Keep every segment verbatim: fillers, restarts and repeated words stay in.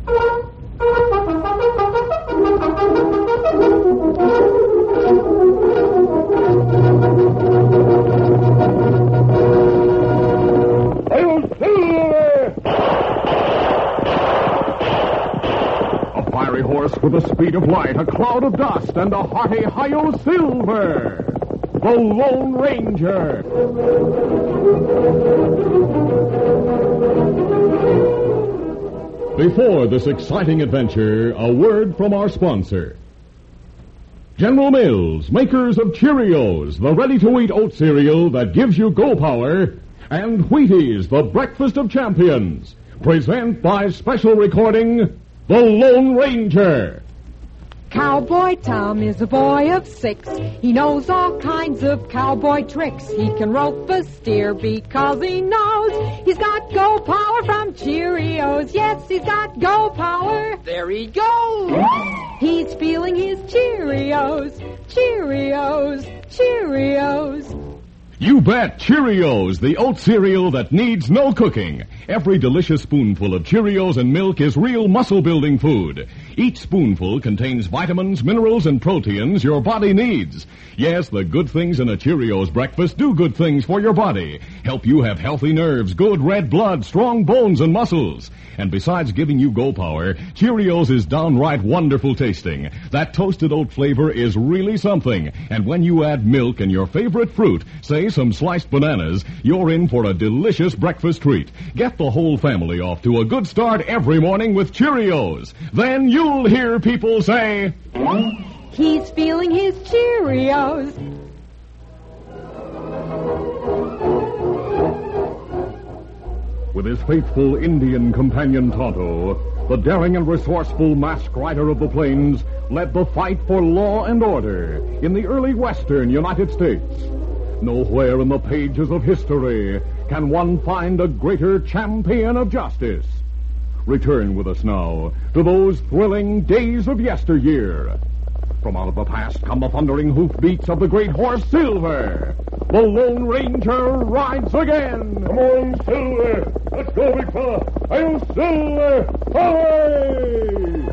With the speed of light, a cloud of dust, and a hearty Hi-Yo Silver, the Lone Ranger. Before this exciting adventure, a word from our sponsor. General Mills, makers of Cheerios, the ready-to-eat oat cereal that gives you go power, and Wheaties, the breakfast of champions, present by special recording The Lone Ranger. Cowboy Tom is a boy of six. He knows all kinds of cowboy tricks. He can rope a steer because he knows he's got go power from Cheerios. Yes, he's got go power. There he goes. He's feeling his Cheerios. Cheerios. Cheerios. You bet, Cheerios, the oat cereal that needs no cooking. Every delicious spoonful of Cheerios and milk is real muscle-building food. Each spoonful contains vitamins, minerals, and proteins your body needs. Yes, the good things in a Cheerios breakfast do good things for your body. Help you have healthy nerves, good red blood, strong bones, and muscles. And besides giving you go power, Cheerios is downright wonderful tasting. That toasted oat flavor is really something. And when you add milk and your favorite fruit, say some sliced bananas, you're in for a delicious breakfast treat. Get the whole family off to a good start every morning with Cheerios. Then you'll hear people say, he's feeling his Cheerios. With his faithful Indian companion Tonto, the daring and resourceful masked rider of the plains led the fight for law and order in the early western United States. Nowhere in the pages of history can one find a greater champion of justice. Return with us now to those thrilling days of yesteryear. From out of the past come the thundering hoofbeats of the great horse Silver. The Lone Ranger rides again. Come on, Silver. Let's go, big fella. I'll Silver. Away!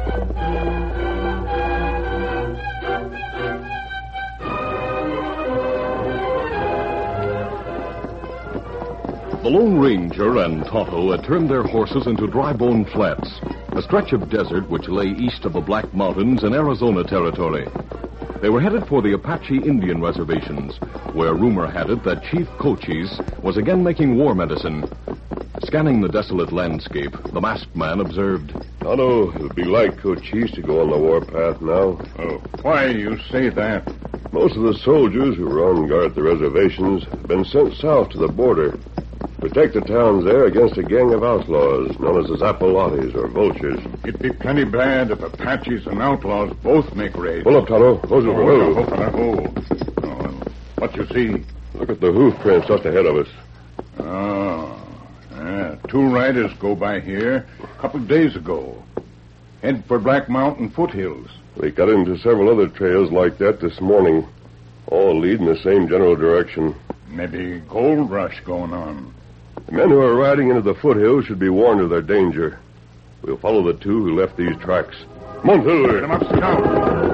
The Lone Ranger and Tonto had turned their horses into Dry-Bone Flats, a stretch of desert which lay east of the Black Mountains in Arizona territory. They were headed for the Apache Indian reservations, where rumor had it that Chief Cochise was again making war medicine. Scanning the desolate landscape, the masked man observed, Tonto, it'll be like Cochise to go on the warpath now. Oh, why you say that? Most of the soldiers who were on guard at the reservations have been sent south to the border. Protect the towns there against a gang of outlaws known as the Zappalates or Vultures. It'd be plenty bad if Apaches and outlaws both make raids. Pull up, Tonto. Hose oh, oh, oh, oh, oh. oh, what you see? Look at the hoof prints just ahead of us. Oh, yeah. Two riders go by here a couple of days ago. Head for Black Mountain foothills. We got into several other trails like that this morning, all lead in the same general direction. Maybe gold rush going on. The men who are riding into the foothills should be warned of their danger. We'll follow the two who left these tracks. Come on, Silver. Get them up, scout.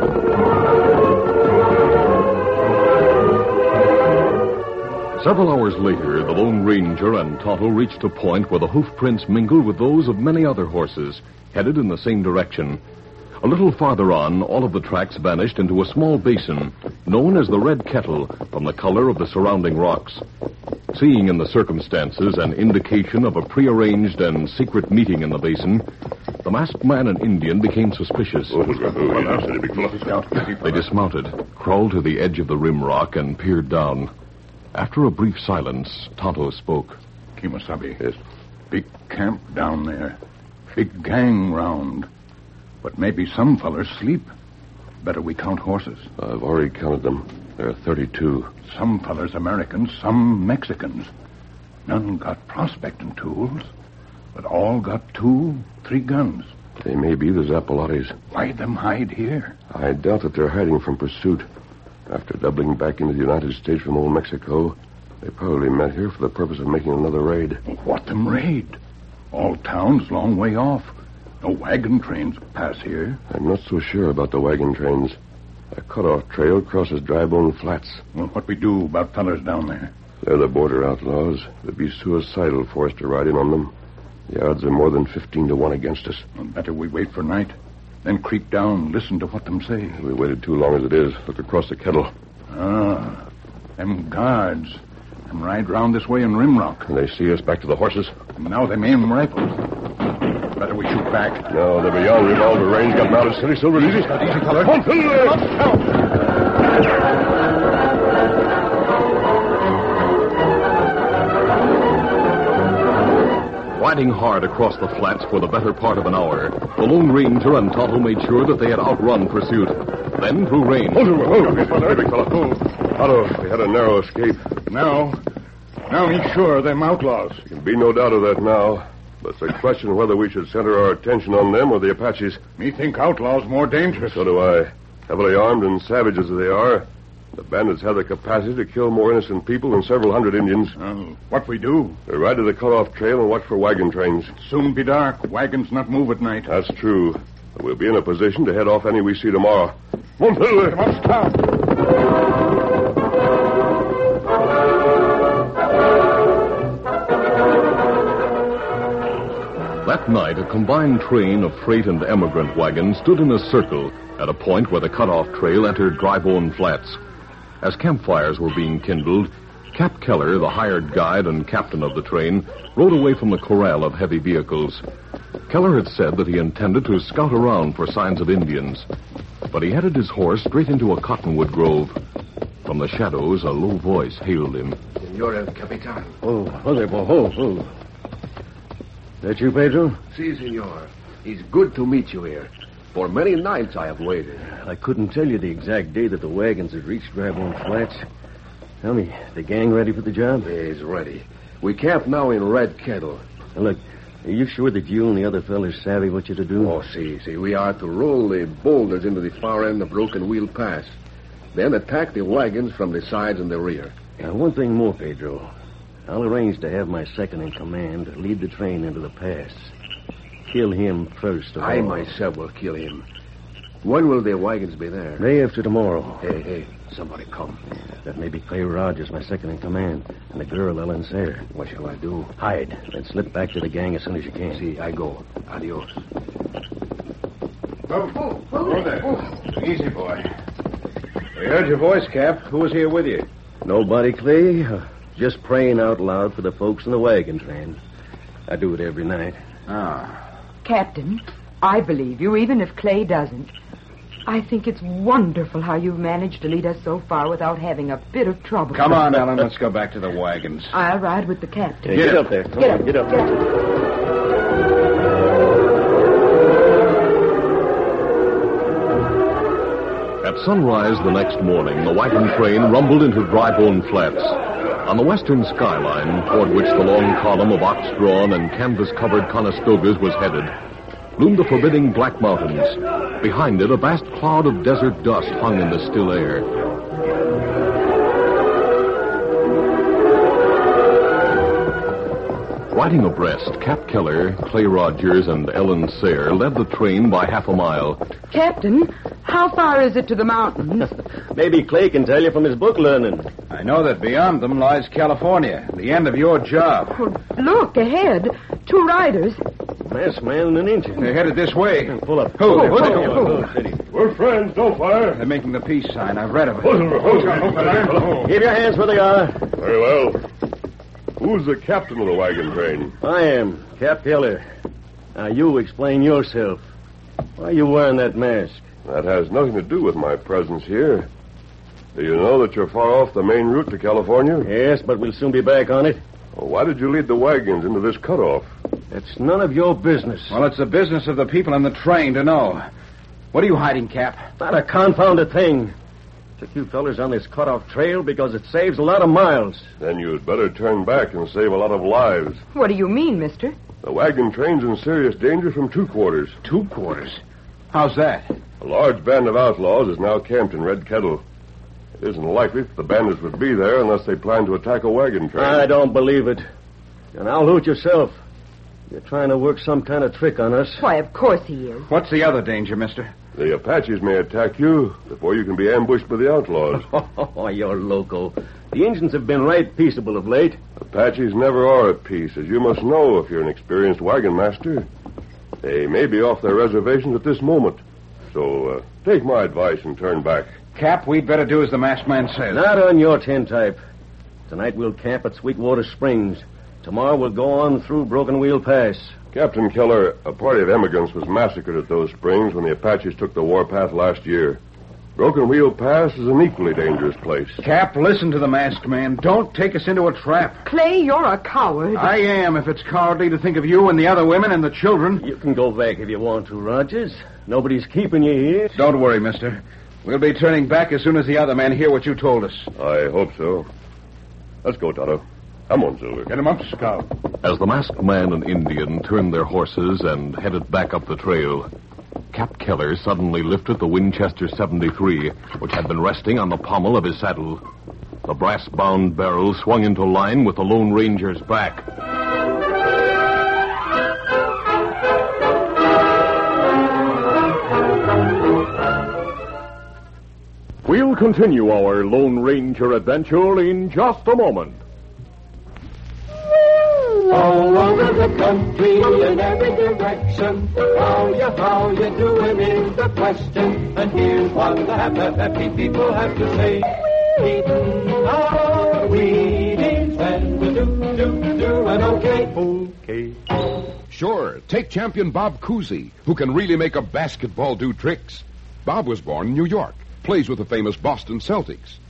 Several hours later, the Lone Ranger and Tonto reached a point where the hoof prints mingled with those of many other horses, headed in the same direction. A little farther on, all of the tracks vanished into a small basin, known as the Red Kettle, from the color of the surrounding rocks. Seeing in the circumstances an indication of a prearranged and secret meeting in the basin, the masked man and Indian became suspicious. They dismounted, crawled to the edge of the rim rock, and peered down. After a brief silence, Tonto spoke. Kemosabe. Yes? Big camp down there. Big gang round. But maybe some fellers sleep. Better we count horses. I've already counted them. There are thirty-two. Some fellers Americans, some Mexicans. None got prospecting tools, but all got two, three guns. They may be the Zappalates. Why them hide here? I doubt that they're hiding from pursuit. After doubling back into the United States from old Mexico, they probably met here for the purpose of making another raid. What them raid? All towns long way off. No wagon trains pass here. I'm not so sure about the wagon trains. A cutoff trail crosses Dry Bone Flats. Well, what we do about fellers down there? They're the border outlaws. It'd be suicidal for us to ride in on them. The odds are more than fifteen to one against us. Well, better we wait for night. Then creep down and listen to what them say. We waited too long as it is. Look across the kettle. Ah, them guards. Them ride round this way in Rimrock. Can they see us back to the horses? And now they aim them rifles. Better we shoot back. No, they're beyond revolver range. Got mounted steady, Silver. Easy. Easy, feller. Come on, Riding hard across the flats for the better part of an hour, the Lone Ranger and Tonto made sure that they had outrun pursuit. Then, through rain... Hold it, hold it, hold it, big fella. Tonto, we had a narrow escape. Now, now me sure them outlaws. There can be no doubt of that now. But it's a question whether we should center our attention on them or the Apaches. Me think outlaws more dangerous. So do I. Heavily armed and savage as they are, the bandits have the capacity to kill more innocent people than several hundred Indians. Uh, what we do? We ride to the cutoff trail and watch for wagon trains. Soon be dark. Wagons not move at night. That's true. But we'll be in a position to head off any we see tomorrow. Come on, Silver. Come on, stop. That night, a combined train of freight and emigrant wagons stood in a circle at a point where the cutoff trail entered Dry Bone Flats. As campfires were being kindled, Cap Keller, the hired guide and captain of the train, rode away from the corral of heavy vehicles. Keller had said that he intended to scout around for signs of Indians, but he headed his horse straight into a cottonwood grove. From the shadows, a low voice hailed him. Senor El Capitan. Oh, oh there, oh, oh, oh. That you, Pedro? Si, senor. It's good to meet you here. For many nights I have waited. I couldn't tell you the exact day that the wagons had reached Dry Bone Flats. Tell me, the gang ready for the job? It's ready. We camp now in Red Kettle. Now, look, are you sure that you and the other fellas savvy what you're to do? Oh, see, see. We are to roll the boulders into the far end of Broken Wheel Pass. Then attack the wagons from the sides and the rear. Now, one thing more, Pedro. I'll arrange to have my second in command lead the train into the pass. Kill him first of I all. myself will kill him. When will the wagons be there? Day after tomorrow. Hey, hey, somebody come. That may be Clay Rogers, my second in command, and the girl, Ellen Sayre. What shall I do? Hide, then slip back to the gang as soon as you can. See, I go. Adios. Oh, oh, oh there. Easy, boy. We heard your voice, Cap. Who was here with you? Nobody, Clay. Uh, just praying out loud for the folks in the wagon train. I do it every night. Ah. Captain, I believe you, even if Clay doesn't. I think it's wonderful how you've managed to lead us so far without having a bit of trouble. Come on, Ellen. Let's go back to the wagons. I'll ride with the captain. Hey, get, get up there. Come get on, up. Get up. Get up. At sunrise the next morning, the wagon train rumbled into Dry Bone Flats. On the western skyline, toward which the long column of ox-drawn and canvas-covered Conestogas was headed, loomed the forbidding Black Mountains. Behind it, a vast cloud of desert dust hung in the still air. Riding abreast, Cap Keller, Clay Rogers, and Ellen Sayre led the train by half a mile. Captain, how far is it to the mountains? Maybe Clay can tell you from his book learning. I know that beyond them lies California, the end of your job. Oh, look, ahead. Two riders. Masked man and an Indian. They're headed this way. Pull up. Hold it, Pull hold up. it, hold it. Steady. We're friends. Don't fire. They're making the peace sign. I've read of it. Hold it, hold it, hold it. Keep your hands where they are. Very well. Who's the captain of the wagon train? I am, Cap Keller. Now, you explain yourself. Why are you wearing that mask? That has nothing to do with my presence here. Do you know that you're far off the main route to California? Yes, but we'll soon be back on it. Well, why did you lead the wagons into this cutoff? It's none of your business. Well, it's the business of the people in the train to know. What are you hiding, Cap? Not a confounded thing. Took you fellers on this cutoff trail because it saves a lot of miles. Then you'd better turn back and save a lot of lives. What do you mean, mister? The wagon train's in serious danger from two quarters. Two quarters? How's that? A large band of outlaws is now camped in Red Kettle. It isn't likely that the bandits would be there unless they plan to attack a wagon train. I don't believe it. And I'll loot yourself. You're trying to work some kind of trick on us. Why, of course he is. What's the other danger, mister? The Apaches may attack you before you can be ambushed by the outlaws. Oh, you're loco. The Indians have been right peaceable of late. Apaches never are at peace, as you must know if you're an experienced wagon master. They may be off their reservations at this moment. So uh, take my advice and turn back. Cap, we'd better do as the masked man says. Not on your tin type. Tonight we'll camp at Sweetwater Springs. Tomorrow we'll go on through Broken Wheel Pass. Captain Keller, a party of emigrants was massacred at those springs when the Apaches took the warpath last year. Broken Wheel Pass is an equally dangerous place. Cap, listen to the masked man. Don't take us into a trap. Clay, you're a coward. I am, if it's cowardly to think of you and the other women and the children. You can go back if you want to, Rogers. Nobody's keeping you here. Don't worry, mister. We'll be turning back as soon as the other men hear what you told us. I hope so. Let's go, Tonto. Come on, Silver. Get him up, Scout. As the masked man and Indian turned their horses and headed back up the trail, Cap Keller suddenly lifted the Winchester seventy-three, which had been resting on the pommel of his saddle. The brass-bound barrel swung into line with the Lone Ranger's back. We'll continue our Lone Ranger adventure in just a moment. All over the country, in every direction, how you, how you doing is the question. And here's what the happy, happy people have to say. Eating our Wheaties, and we do, do, do, and okay, okay. Sure, take champion Bob Cousy, who can really make a basketball do tricks. Bob was born in New York, plays with the famous Boston Celtics.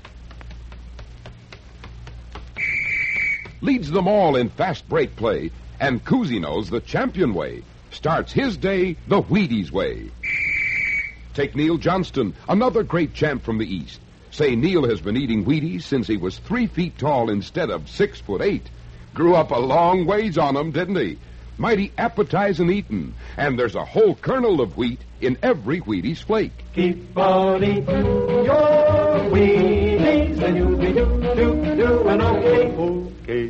Leads them all in fast break play, and Cousy knows the champion way. Starts his day the Wheaties way. Take Neil Johnston, another great champ from the East. Say Neil has been eating Wheaties since he was three feet tall instead of six foot eight. Grew up a long ways on 'em, didn't he? Mighty appetizing eatin', and there's a whole kernel of wheat in every Wheaties flake. Keep on eating your Wheaties, and you'll be do, do, do, and okay, okay.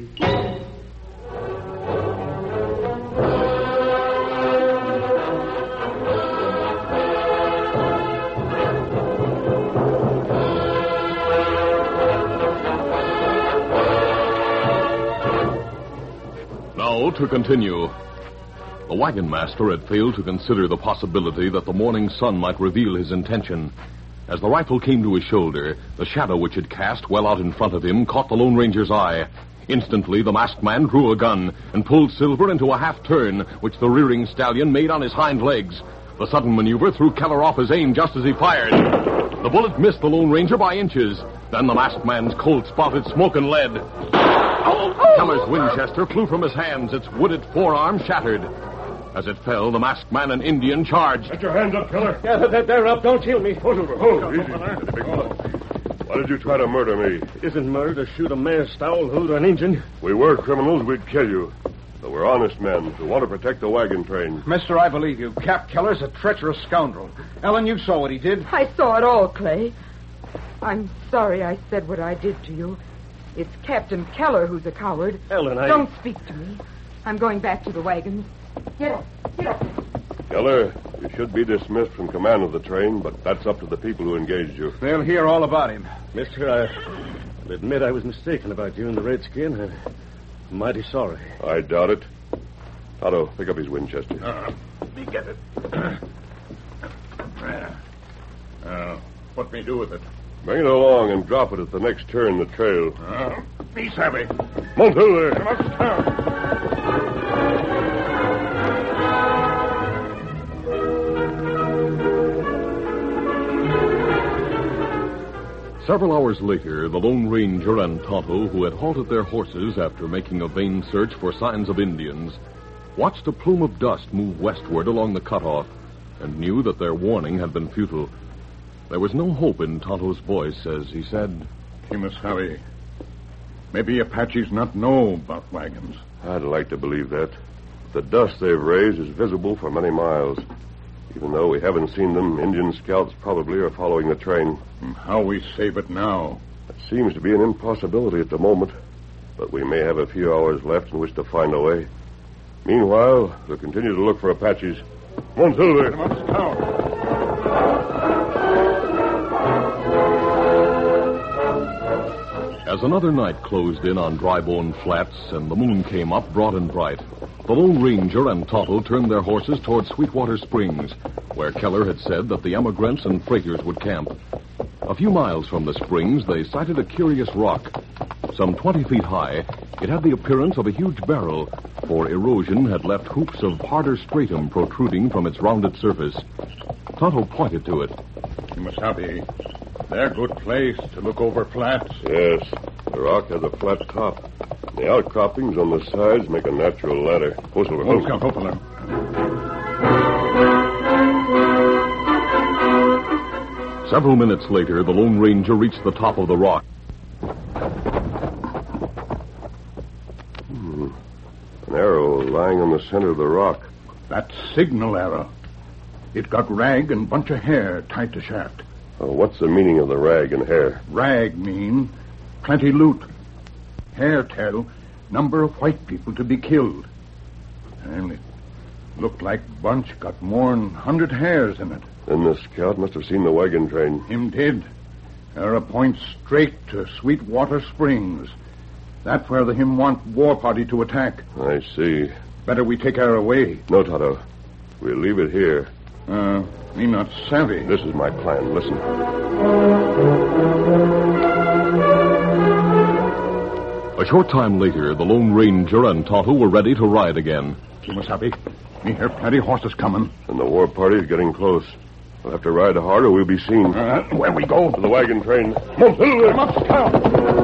Now to continue. The wagon master had failed to consider the possibility that the morning sun might reveal his intention. As the rifle came to his shoulder, the shadow which it cast well out in front of him caught the Lone Ranger's eye. Instantly, the masked man drew a gun and pulled Silver into a half-turn, which the rearing stallion made on his hind legs. The sudden maneuver threw Keller off his aim just as he fired. The bullet missed the Lone Ranger by inches. Then the masked man's Colt spouted smoke and lead. Oh! Keller's Winchester flew from his hands, its wooded forearm shattered. As it fell, the masked man and Indian charged. Get your hands up, Keller. Yeah, they're, they're up. Don't shield me. Hold over. Hold. Easy. Big fellow. Why did you try to murder me? It isn't murder to shoot a masked owl who'd an Injun. If we were criminals, we'd kill you. But we're honest men who want to protect the wagon train. Mister, I believe you. Cap Keller's a treacherous scoundrel. Ellen, you saw what he did. I saw it all, Clay. I'm sorry I said what I did to you. It's Captain Keller who's a coward. Ellen, I... Don't speak to me. I'm going back to the wagons. Get up. Get up. Keller, you should be dismissed from command of the train, but that's up to the people who engaged you. They'll hear all about him. Mister, I admit I was mistaken about you and the Redskin. I'm mighty sorry. I doubt it. Tonto, pick up his Winchester. Uh, me get it. uh, what me do with it? Bring it along and drop it at the next turn in the trail. Uh, be savvy. Mount there. Come up, Scout. Several hours later, the Lone Ranger and Tonto, who had halted their horses after making a vain search for signs of Indians, watched a plume of dust move westward along the cutoff and knew that their warning had been futile. There was no hope in Tonto's voice as he said, Kimasabi, maybe Apaches not know about wagons. I'd like to believe that. The dust they've raised is visible for many miles. Even though we haven't seen them, Indian scouts probably are following the train. How we save it now? It seems to be an impossibility at the moment, but we may have a few hours left in which to find a way. Meanwhile, we'll continue to look for Apaches. Come on, Silver. Come on, Scout. As another night closed in on Drybone Flats and the moon came up broad and bright, the Lone Ranger and Tonto turned their horses toward Sweetwater Springs, where Keller had said that the emigrants and freighters would camp. A few miles from the springs, they sighted a curious rock. Some twenty feet high, it had the appearance of a huge barrel, for erosion had left hoops of harder stratum protruding from its rounded surface. Tonto pointed to it. Kimasabi, they're a good place to look over flats. Yes, the rock has a flat top. The outcroppings on the sides make a natural ladder. Go, Silver. Oh, Scout, hopefully. Several minutes later, the Lone Ranger reached the top of the rock. Hmm. An arrow lying on the center of the rock. That signal arrow. It got rag and bunch of hair tied to shaft. Oh, what's the meaning of the rag and hair? Rag mean plenty loot. Hair tell number of white people to be killed. And it looked like bunch got more'n hundred hairs in it. Then the scout must have seen the wagon train. Him did. Arrow points straight to Sweetwater Springs. That's where the him want war party to attack. I see. Better we take her away. No, Tonto. We'll leave it here. Uh, me not savvy. This is my plan. Listen. A short time later, the Lone Ranger and Tonto were ready to ride again. Kimasabi, me hear plenty horses coming. And the war party's getting close. We'll have to ride hard or we'll be seen. Uh, where we go? To the wagon train. Come on, Silver. Come up, Scout.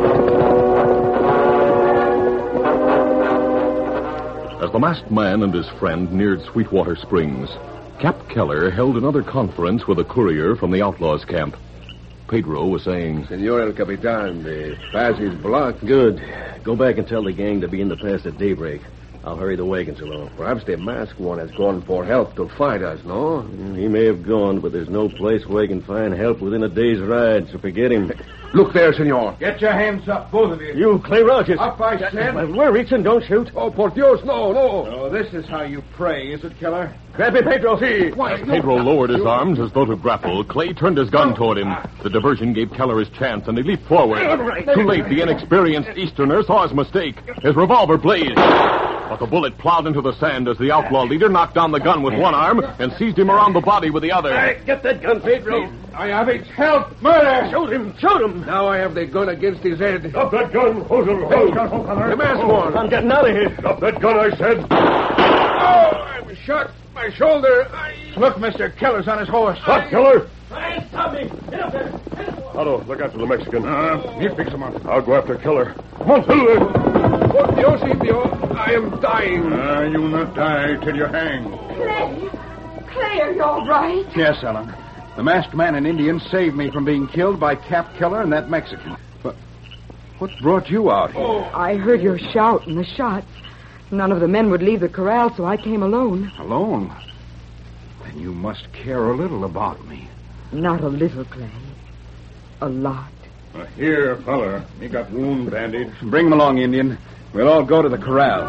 As the masked man and his friend neared Sweetwater Springs, Cap Keller held another conference with a courier from the outlaws' camp. Pedro was saying, Senor El Capitan, the pass is blocked. Good. Go back and tell the gang to be in the pass at daybreak. I'll hurry the wagons along. Perhaps the masked one has gone for help to fight us, no? He may have gone, but there's no place where he can find help within a day's ride, so forget him. Look there, senor. Get your hands up, both of you. You, Clay Rogers. Up, I said. We're reaching, don't shoot. Oh, por Dios, no, no. Oh, this is how you pray, is it, Keller? Grab me, Pedro. See. As Pedro lowered his arms as though to grapple, Clay turned his gun toward him. The diversion gave Keller his chance, and he leaped forward. Too late, the inexperienced Easterner saw his mistake. His revolver blazed. But the bullet plowed into the sand as the outlaw leader knocked down the gun with one arm and seized him around the body with the other. Hey, get that gun, Pedro. I have it. Help! Murder! Shoot him! Shoot him! Now I have the gun against his head. Drop that gun. Hold it. Hold it. The masked one. I'm getting out of here. Drop that gun, I said. Oh, I'm shot. My shoulder. I... Look, Mister Keller's on his horse. Stop, Keller. Hey, stop me! Get up there! Otto, look after the Mexican. Uh, he picks him up. I'll go after Keller. Come on, Silver. Por Dios, Indio. I am dying. Uh, you not die till you hang. Clay. Clay, are you all right? Yes, Ellen. The masked man and Indian saved me from being killed by Cap Keller and that Mexican. But what brought you out here? Oh, I heard your shout and the shots. None of the men would leave the corral, so I came alone. Alone? Then you must care a little about me. Not a little, Clay. A lot. Uh, here, feller. Me got wound bandage. Bring him along, Indian. We'll all go to the corral.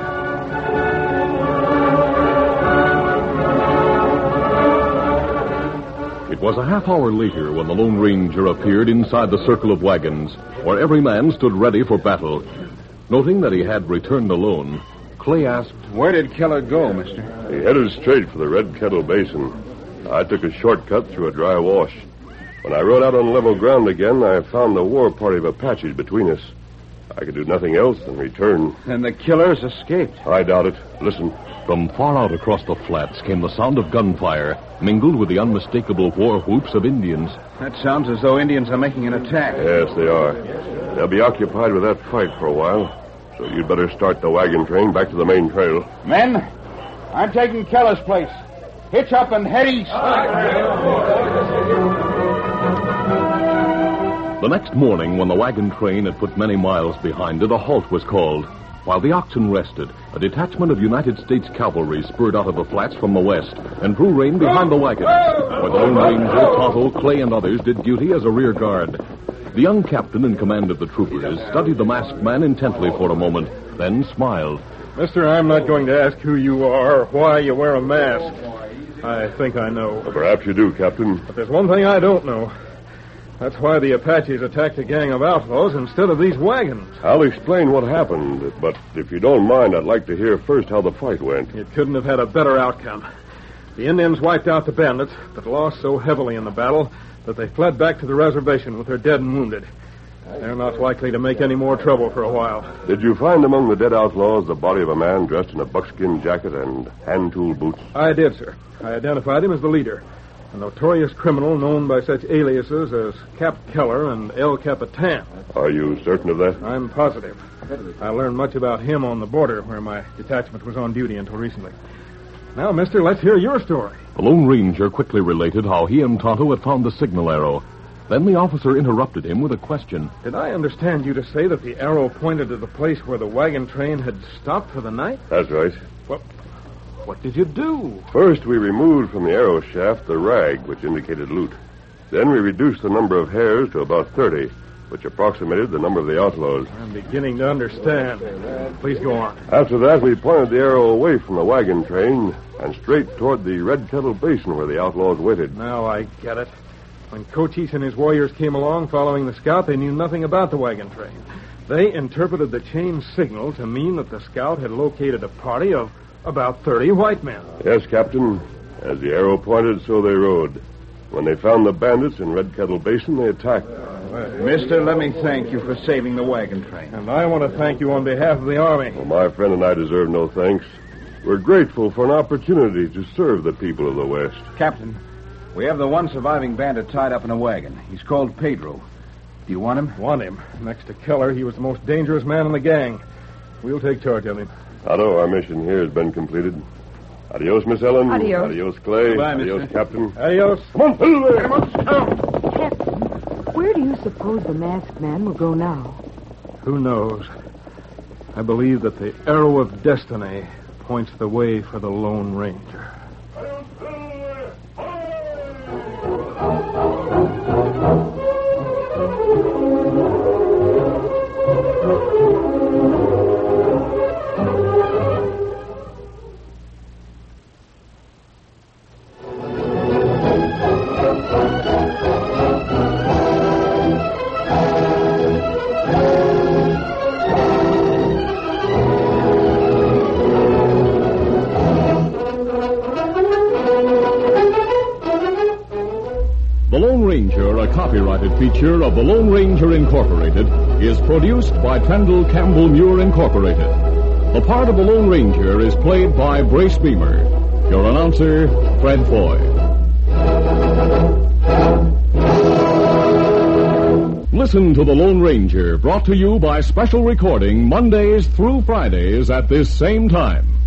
It was a half hour later when the Lone Ranger appeared inside the circle of wagons, where every man stood ready for battle. Noting that he had returned alone, Clay asked, Where did Keller go, mister? He headed straight for the Red Kettle Basin. I took a shortcut through a dry wash. When I rode out on level ground again, I found the war party of Apaches between us. I could do nothing else than return. And the killers escaped. I doubt it. Listen. From far out across the flats came the sound of gunfire, mingled with the unmistakable war whoops of Indians. That sounds as though Indians are making an attack. Yes, they are. They'll be occupied with that fight for a while. So you'd better start the wagon train back to the main trail. Men, I'm taking Keller's place. Hitch up and head east. The next morning, when the wagon train had put many miles behind it, a halt was called. While the oxen rested, a detachment of United States cavalry spurred out of the flats from the west and drew rein behind the wagon, where the Lone Ranger, Tonto, Clay, and others did duty as a rear guard. The young captain in command of the troopers studied the masked man intently for a moment, then smiled. Mister, I'm not going to ask who you are or why you wear a mask. I think I know. Well, perhaps you do, Captain. But there's one thing I don't know. That's why the Apaches attacked a gang of outlaws instead of these wagons. I'll explain what happened, but if you don't mind, I'd like to hear first how the fight went. It couldn't have had a better outcome. The Indians wiped out the bandits, but lost so heavily in the battle that they fled back to the reservation with their dead and wounded. They're not likely to make any more trouble for a while. Did you find among the dead outlaws the body of a man dressed in a buckskin jacket and hand-tool boots? I did, sir. I identified him as the leader, a notorious criminal known by such aliases as Cap Keller and El Capitan. Are you certain of that? I'm positive. I learned much about him on the border where my detachment was on duty until recently. Now, mister, let's hear your story. The Lone Ranger quickly related how he and Tonto had found the signal arrow. Then the officer interrupted him with a question. Did I understand you to say that the arrow pointed to the place where the wagon train had stopped for the night? That's right. Well, what did you do? First, we removed from the arrow shaft the rag, which indicated loot. Then we reduced the number of hairs to about thirty, which approximated the number of the outlaws. I'm beginning to understand. Please go on. After that, we pointed the arrow away from the wagon train and straight toward the Red Kettle Basin where the outlaws waited. Now I get it. When Cochise and his warriors came along following the scout, they knew nothing about the wagon train. They interpreted the chain signal to mean that the scout had located a party of about thirty white men. Yes, Captain. As the arrow pointed, so they rode. When they found the bandits in Red Kettle Basin, they attacked. Mister, let me thank you for saving the wagon train. And I want to thank you on behalf of the Army. Well, my friend and I deserve no thanks. We're grateful for an opportunity to serve the people of the West. Captain, we have the one surviving bandit tied up in a wagon. He's called Pedro. Do you want him? Want him? Next to Keller, he was the most dangerous man in the gang. We'll take charge of him. Otto, our mission here has been completed. Adios, Miss Ellen. Adios. Adios, Clay. Goodbye, Adios, mister. Captain. Adios. Come on, through there. Come on, Captain, where do you suppose the masked man will go now? Who knows? I believe that the arrow of destiny points the way for the Lone Ranger. The Lone Ranger, a copyrighted feature of the Lone Ranger Incorporated, is produced by Kendall Campbell Muir Incorporated. The part of the Lone Ranger is played by Brace Beamer. Your announcer, Fred Foy. Listen to The Lone Ranger, brought to you by special recording Mondays through Fridays at this same time.